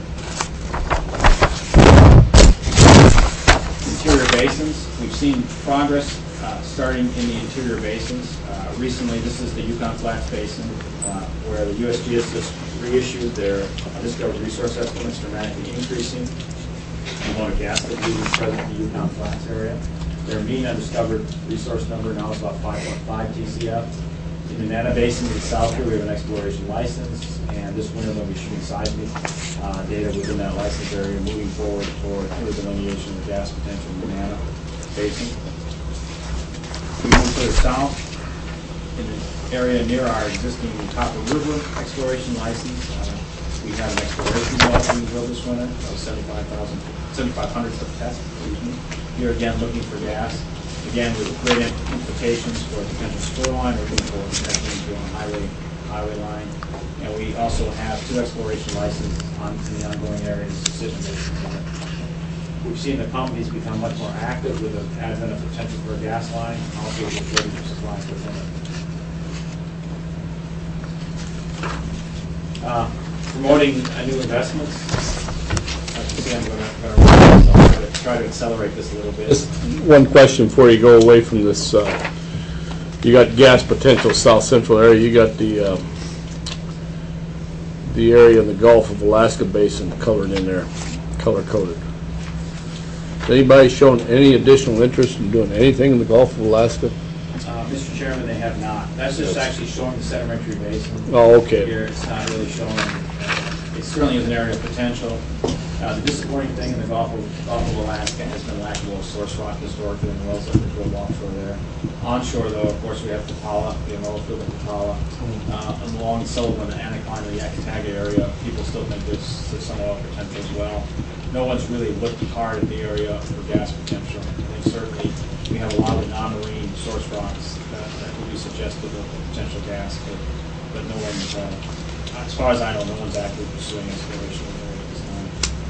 Interior basins, we've seen progress uh, starting in the interior basins. Uh, recently, this is the Yukon Flats Basin, uh, where the U S G S just reissued their undiscovered resource estimates, dramatically increasing the amount of gas that is present in the Yukon Flats area. Their mean undiscovered resource number now is about five point five T C F. In the Nana Basin in the south here, we have an exploration license, and this winter they'll be shooting seismic uh, data within that license area, moving forward toward further delineation of the gas potential in the Nana Basin. We move further south in the area near our existing Copper River exploration license. Uh, we have an exploration well being drilled this winter, that was seventy-five thousand, seventy-five hundred foot test. Here again, looking for gas. Again, with great implications for a potential store line or looking for connection to a highway, highway line. And we also have two exploration licenses on in the ongoing areas of Decision Basin. We've seen the companies become much more active with the advent of potential for a gas line, also with the shortage of supplies within it. Uh, promoting uh, new investments. I'm going to try to accelerate this a little bit. Just one question before you go away from this. Uh, you got gas potential south central area. You got the uh, the area in the Gulf of Alaska Basin colored in there, color coded. Has anybody shown any additional interest in doing anything in the Gulf of Alaska? Uh, Mister Chairman, they have not. That's just That's actually showing the sedimentary basin. Oh, okay. Here, it's not really showing. It certainly is an area of potential. Uh, the disappointing thing in the Gulf of, Gulf of Alaska has been lack of oil source rock historically in the wells that we drilled offshore there. Onshore, though, of course, we have Tapala, we have oil field in Tapala. Uh, along Sullivan and Anacline in the Yakataga area, people still think there's, there's some oil potential as well. No one's really looked hard at the area for gas potential. I think certainly we have a lot of non-marine source rocks that, that would be suggestive of potential gas, but, but no one's, uh, as far as I know, no one's actively pursuing exploration in the area at this time.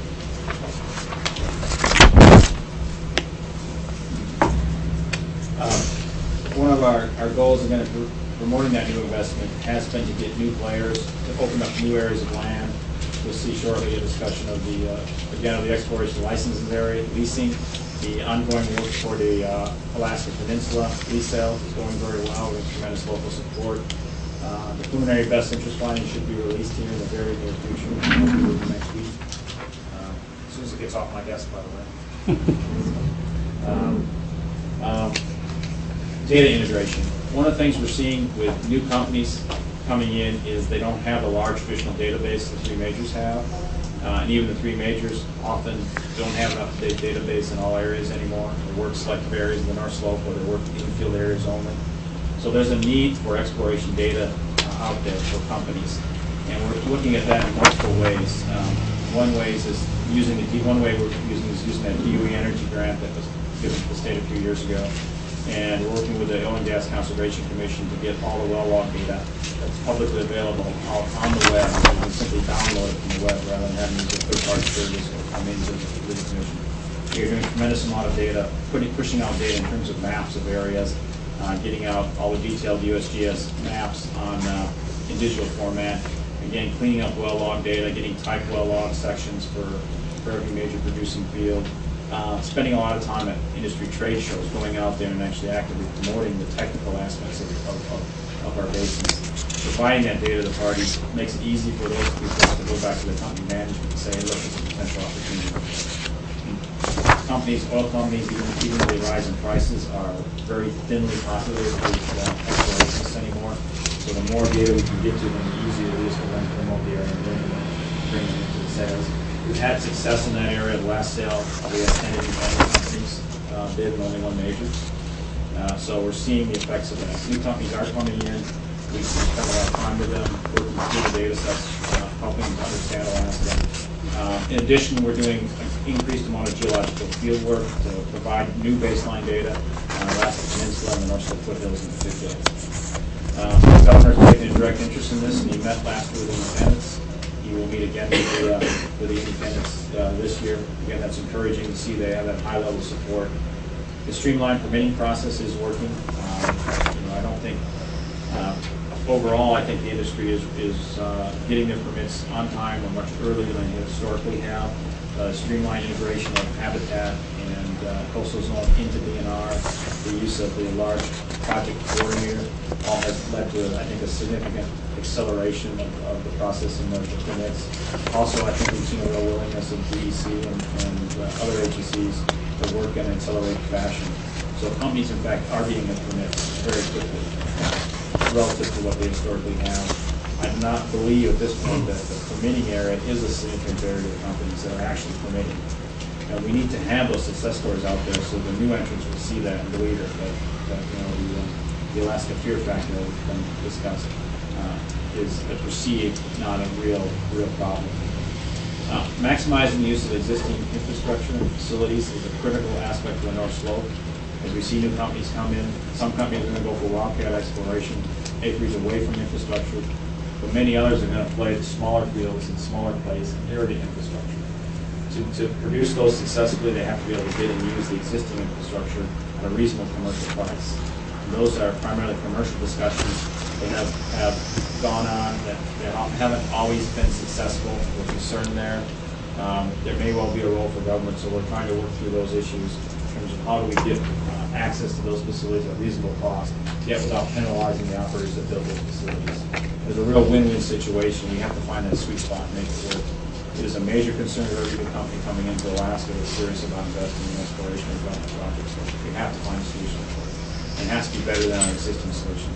Uh, one of our, our goals, again, for promoting that new investment has been to get new players, to open up new areas of land. We'll see shortly a discussion of the, uh, again, of the exploration licenses area, leasing, the ongoing work for the uh, Alaska Peninsula lease sale is going very well with tremendous local support. Uh, the preliminary best interest finding should be released here in the very near future, next week. Uh, as soon as it gets off my desk, by the way. um, um, data integration. One of the things we're seeing with new companies coming in is they don't have a large traditional database that three majors have. Uh, and even the three majors often don't have an up-to-date database in all areas anymore. They work selective areas of the North Slope, or they work infield areas only. So there's a need for exploration data uh, out there for companies. And we're looking at that in multiple ways. Um, one way is using the D, one way we're using is using that D O E Energy grant that was given to the state a few years ago. And we're working with the Oil and Gas Conservation Commission to get all the well log data that's publicly available out on the web. You can simply download it from the web rather than having to use a third-party service or come into the commission. You're doing a tremendous amount of data, putting, pushing out data in terms of maps of areas, uh, getting out all the detailed U S G S maps on uh, in digital format. Again, cleaning up well log data, getting type well log sections for, for every major producing field. Uh, spending a lot of time at industry trade shows, going out there and actually actively promoting the technical aspects of, of, of, of our basins. Providing that data to the parties makes it easy for those people to go back to the company management and say, look, it's a potential opportunity. Companies, oil companies, even, even with the rise in prices, are very thinly populated with uh, explorations anymore. So the more data we can get to them, the easier it is for them to promote the area and bring them, bring them into the sales. We've had success in that area. The last sale, we had ten independent companies uh, bid and only one major. Uh, so we're seeing the effects of that. New companies are coming in. We spend a lot of time with them, working through the data sets, uh, helping them understand all aspects. Uh, in addition, we're doing an increased amount of geological field work to provide new baseline data on the Alaska Peninsula and the North Slope foothills in particular. Um, the governor's taken a direct interest in this, and he met last week with independents. We will meet again with the, uh, with the independents uh, this year. Again, that's encouraging to see they have that high level of support. The streamlined permitting process is working. Um, you know, I don't think, uh, overall, I think the industry is, is uh, getting their permits on time or much earlier than they historically have. Uh, streamlined integration of habitat and uh, coastal zone into D N R, the use of the large project coordinator, all has led to, I think, a significant acceleration of, of the processing of the permits. Also, I think we've seen a real willingness of D E C and, and uh, other agencies to work in an accelerated fashion. So companies, in fact, are getting their permits very quickly relative to what they historically have. I do not believe at this point that the permitting area is a significant barrier to companies that are actually permitting. And we need to have those success stories out there so the new entrants will see that and believe it, that, that you know, the, uh, the Alaska fear factor that we've been discussed uh, is a perceived, not a real, real problem. Uh, maximizing the use of existing infrastructure and facilities is a critical aspect of the North Slope. As we see new companies come in, some companies are going to go for wildcat exploration, acreage away from infrastructure, but many others are going to play the smaller fields and smaller plays near the infrastructure. To, to produce those successfully, they have to be able to bid and use the existing infrastructure at a reasonable commercial price. And those are primarily commercial discussions that have, have gone on, that, that haven't always been successful. We're concerned there. Um, there may well be a role for government, so we're trying to work through those issues in terms of how do we get uh, access to those facilities at a reasonable cost, yet without penalizing the operators that build those facilities. There's a real win-win situation. We have to find that sweet spot and make it work. It is a major concern of every new company coming into Alaska that's serious about investing in exploration and development projects. So we have to find a solution for it. And it has to be better than our existing solutions.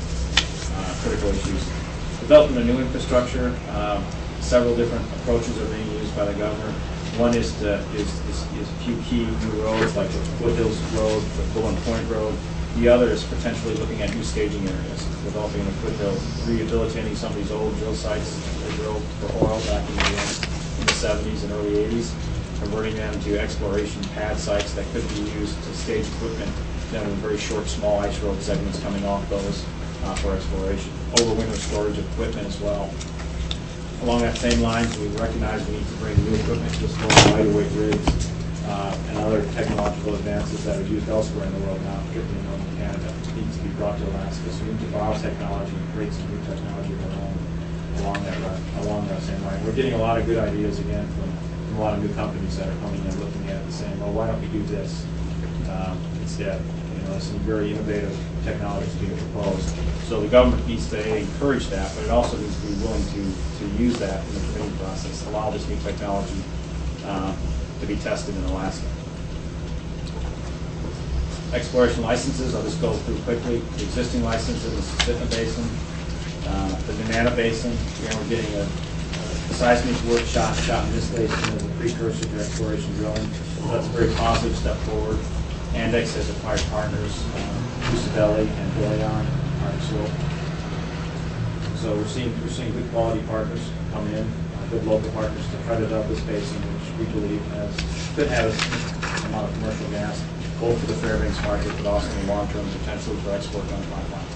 Uh, critical issues. Development of new infrastructure. Um, several different approaches are being used by the governor. One is, to, is, is, is a few key new roads like the Foothills Road, the Bullen Point Road. The other is potentially looking at new staging areas, developing the foothills, rehabilitating some of these old drill sites that were drilled for oil back in the, uh, in the seventies and early eighties, converting them to exploration pad sites that could be used to stage equipment, then with very short, small ice road segments coming off those uh, for exploration. Overwinter storage of equipment as well. Along that same lines, we recognize we need to bring new equipment to small, lighter weight rigs uh, and other technological advances that are used elsewhere in the world now, particularly in northern Canada, needs to be brought to Alaska. So we need to borrow technology and create some new technology of our own along that route, along that same line. We're getting a lot of good ideas again from, from a lot of new companies that are coming in looking at it and saying, well, why don't we do this um, instead? You know, there's some very innovative technologies being proposed. So the government needs to A, encourage that, but it also needs to be willing to, to use that in the permitting process, allow this new technology uh, to be tested in Alaska. Exploration licenses, I'll just go through quickly. The existing license in the Susitna Basin, uh, the Nenana Basin, again, we're getting a, a seismic work shot, shot in this basin as a precursor to exploration drilling. So that's a very positive step forward. Andex has acquired partners, uh, Usabelli and Billion, Artsville. So we're seeing, we're seeing good quality partners come in, uh, good local partners to try to develop this basin, which we believe has, could have a amount of commercial gas, both for the Fairbanks market, but also in the long-term potential for export on the pipeline.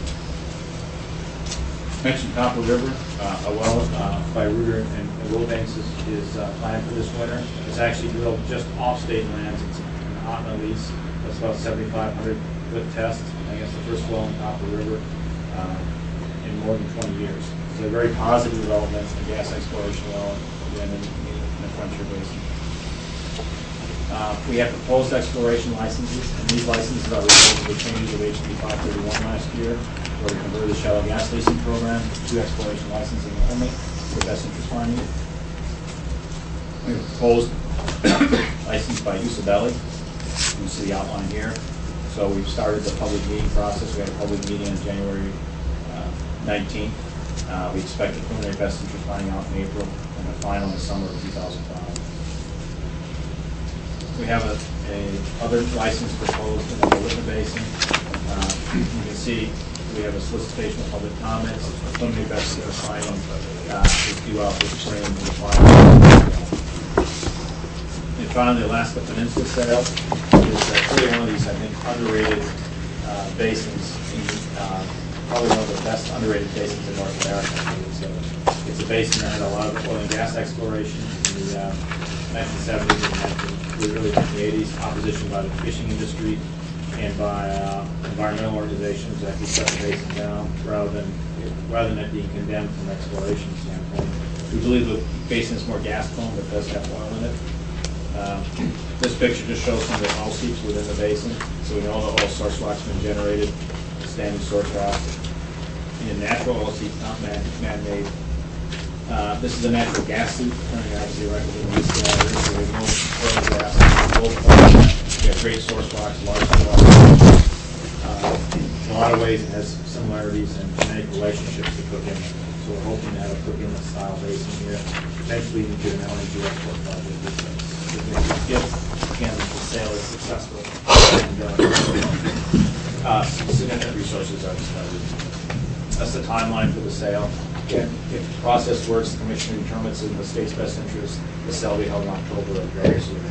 Mentioned Copper River, uh, a well uh, by Reuter and, and Wilbanks is, is uh, planned for this winter. It's actually drilled just off state lands. It's an Otna lease. That's about seventy-five hundred foot test. I guess the first well in Copper River uh, in more than twenty years. It's a very positive development, a gas exploration well again in, in the Frontier Basin. Uh, we have proposed exploration licenses, and these licenses are related to the changes of H B five thirty-one last year, where we converted the shallow gas leasing program to exploration licensing only for best interest finding. We have proposed license by Usabelli. You can see the outline here. So we've started the public meeting process. We had a public meeting on January uh, nineteenth. Uh, we expect the preliminary best interest finding out in April and the final in the summer of two thousand five. We have a, a other license proposed in the Little Basin. Uh, you can see we have a solicitation of public comments. The preliminary best interest finding uh, is due out this spring in the final. And finally, Alaska Peninsula sale is uh, clearly one of these, I think, underrated uh, basins. In, uh, probably one of the best underrated basins in North America. It's a, it's a basin that had a lot of oil and gas exploration in the uh, nineteen seventies and really in the eighties. Opposition by the fishing industry and by uh, environmental organizations that we shut the basin down rather than rather than it being condemned from an exploration standpoint. We believe the basin is more gas prone but does have oil in it. Uh, this picture just shows some of the oil seeps within the basin, so we know the oil source rock's been generated, standing source rock. And natural oil seeps, not man, man-made. Uh, this is a natural gas seep, turning out to be right within this area, so we have no oil and gas, both we have great source rocks, large rocks. Uh, in a lot of ways, it has similarities and genetic relationships to Cook Inlet. So we're hoping to have a Cook Inlet style basin here, potentially leading to an L N G export project. If, again, the sale is successful and uh, uh, significant resources are discovered. That's the timeline for the sale. Again, if the process works, the commission determines in the state's best interest, the sale will be held in October of various years.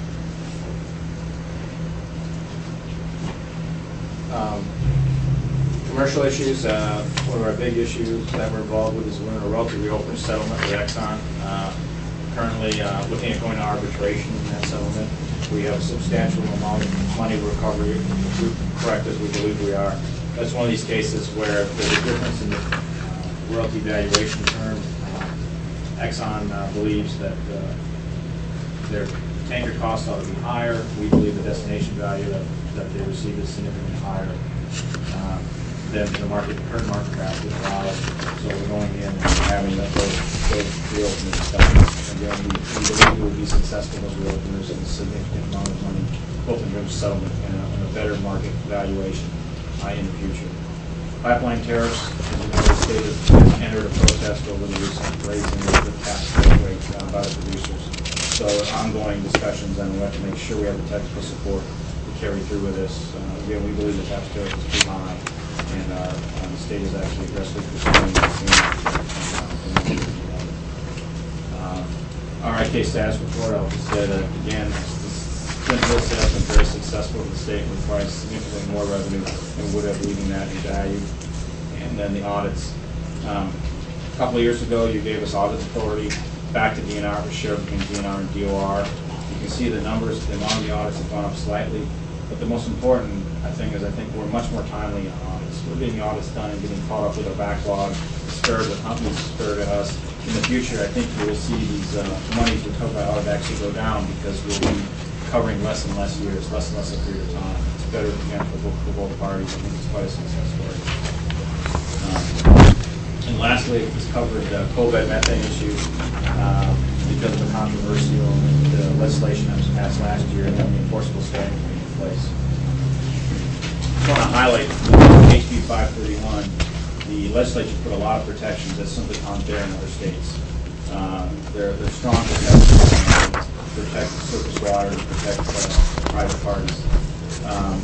Um, commercial issues, uh, one of our big issues that we're involved with is we're in a relative reopening settlement with Exxon. Uh, currently uh, looking at going to arbitration in that settlement. We have a substantial amount of money recovery, correct as we believe we are. That's one of these cases where there's a difference in the uh, royalty valuation term. Uh, Exxon uh, believes that uh, their tanker costs ought to be higher. We believe the destination value that, that they receive is significantly higher uh, than the market, current market value allows. So we're going in and having that those, those reopening discussions. Again, we, we believe we will be successful as reopeners in a significant amount of money, both in terms of settlement and a, and a better market valuation in the future. Pipeline tariffs, as you know, the state has entered a protest over the recent raising of the tax rate uh, by the producers. So ongoing discussions, and we have to make sure we have the technical support to carry through with this. Uh, again, we believe the tax tariff is too high, and our, uh, the state is actually aggressively pursuing this. Uh, our I K status report, I'll just say that again, since this has been very successful, the state requires significantly more revenue than would have leaving that in value. And then the audits. Um, a couple of years ago, you gave us audit authority back to D N R, it was shared between D N R and D O R. You can see the numbers, the amount of the audits have gone up slightly. But the most important, I think, is I think we're much more timely on audits. We're getting audits done and getting caught up with our backlog. It's fair to the companies, it's fair to us. In the future, I think you will see these uh, monies recovered by audit actually go down because we'll be covering less and less years, less and less a period of time. It's better again for both, for both parties. I think it's quite a success story. Um, and lastly, this covered the COVID methane issue uh, because of the controversial the legislation that was passed last year and then the enforceable standards being in place. I want to highlight H B five thirty-one. The legislature put a lot of protections that simply aren't there in other states. Uh, they're, they're strong protections, protect surface waters, protect uh, private parties. Um,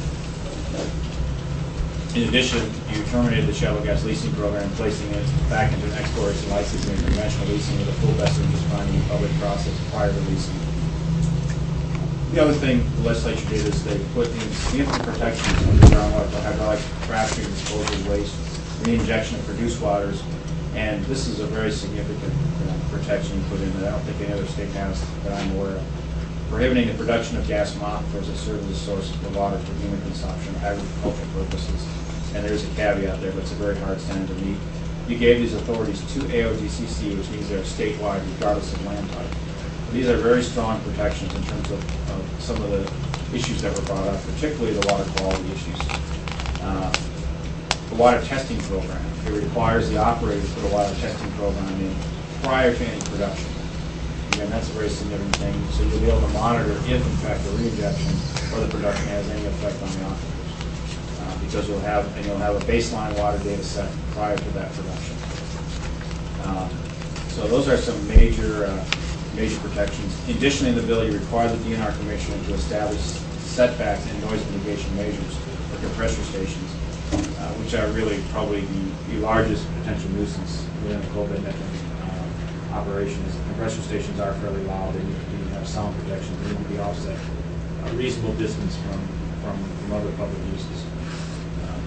in addition, you terminated the shallow gas leasing program, placing it back into an exploration licensing and conventional leasing with a full best interest finding and public process prior to leasing. The other thing the legislature did is they put in significant protections under groundwater for hydraulic fracturing, disposal of waste, re-injection of produced waters, and this is a very significant uh, protection you put in that I don't think any other state has that I'm aware of. Prohibiting the production of gas from aquifers that serve as a source of water for human consumption or agricultural purposes. And there's a caveat there, but it's a very hard standard to meet. You gave these authorities to A O D C C, which means they're statewide regardless of land type. These are very strong protections in terms of, of some of the issues that were brought up, particularly the water quality issues. Uh, the water testing program, it requires the operator to put a water testing program in prior to any production. Again, that's a very significant thing, so you'll be able to monitor if, in fact, the reinjection or the production has any effect on the aquifers, uh, because you'll have and you'll have a baseline water data set prior to that production. Um, so those are some major. Uh, major protections. Additionally, in the bill, you require the D N R Commission to establish setbacks and noise mitigation measures for compressor stations, uh, which are really probably the, the largest potential nuisance within the Cold-Bed Methane uh, operation. Is compressor stations are fairly loud. They need to have sound protection. They need to be offset a reasonable distance from, from, from other public uses. Um,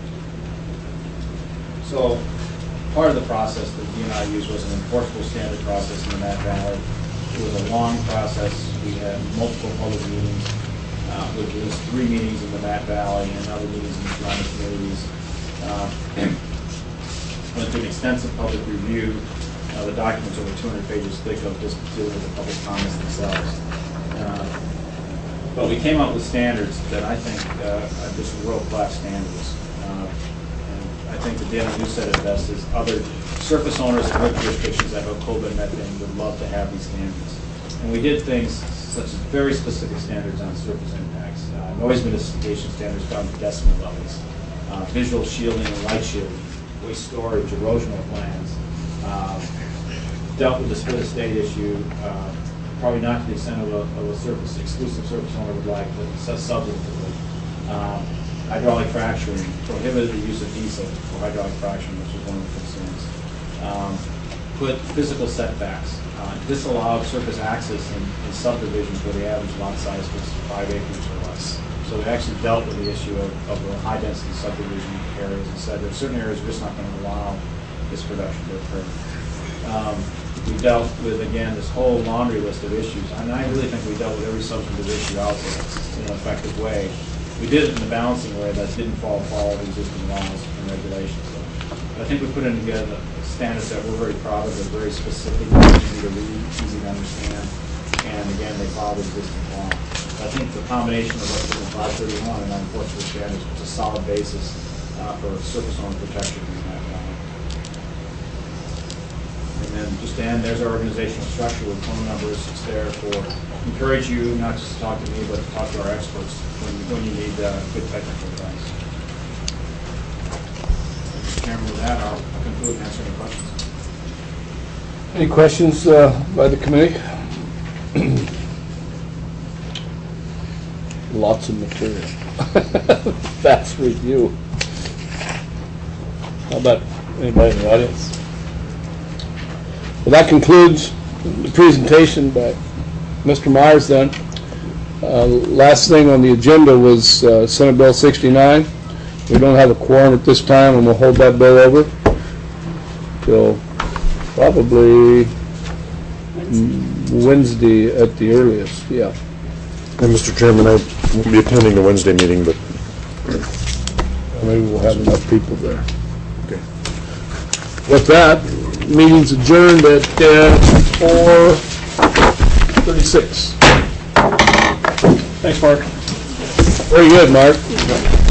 so part of the process that D N R used was an enforceable standard process in the Matt Valley. It was a long process. We had multiple public meetings, uh, with at least three meetings in the Matt Valley and other meetings in the surrounding communities. Uh, went through an extensive public review. Uh, the document's over two hundred pages thick of just dealing with the public comments themselves. Uh, but we came up with standards that I think uh, are just world-class standards. Uh, and I think the Daily News said it best is other surface owners and other jurisdictions that have coal-bed methane would love to have these standards. And we did things such as very specific standards on surface impacts, uh, noise mitigation standards down to decimal levels, uh, visual shielding and light shielding, waste storage, erosional plans, uh, dealt with the split estate issue, uh, probably not to the extent of a, of a surface, exclusive surface owner would like, but substantively. Um, hydraulic fracturing, prohibited the use of diesel for hydraulic fracturing, which is one of the concerns. Um, put physical setbacks. Uh, disallowed surface access in, in subdivisions where the average lot size was five acres or less. So we actually dealt with the issue of, of the high density subdivision areas and said there are certain areas we're just not going to allow this production to occur. Um, we dealt with, again, this whole laundry list of issues. And I really think we dealt with every substantive issue out there in an effective way. We did it in a balancing way that didn't fall foul of existing laws and regulations. So I think we put in together standards that we're very proud of. They're very specific, easy to read, easy to understand, and again, they follow existing law. So I think the combination of what's in five thirty-one and unenforceable standards was a solid basis uh, for surface owner protection in that valley. And then just to end, there's our organizational structure with phone numbers. It's there for encourage you not just to talk to me, but to talk to our experts when, when you need uh, good technical advice. Mister Chairman, with that, I'll conclude and answer any questions. Any questions uh, by the committee? Lots of material. Fast review. How about anybody in the audience? Well, that concludes the presentation by Mister Myers then. Uh, last thing on the agenda was uh, Senate Bill sixty-nine. We don't have a quorum at this time, and we'll hold that bill over till probably Wednesday at the earliest, yeah. And Mister Chairman, I won't be attending the Wednesday meeting, but Maybe we'll have enough people there. okay. With that, meeting's adjourned at uh, four thirty-six. Thanks, Mark. Very good, Mark.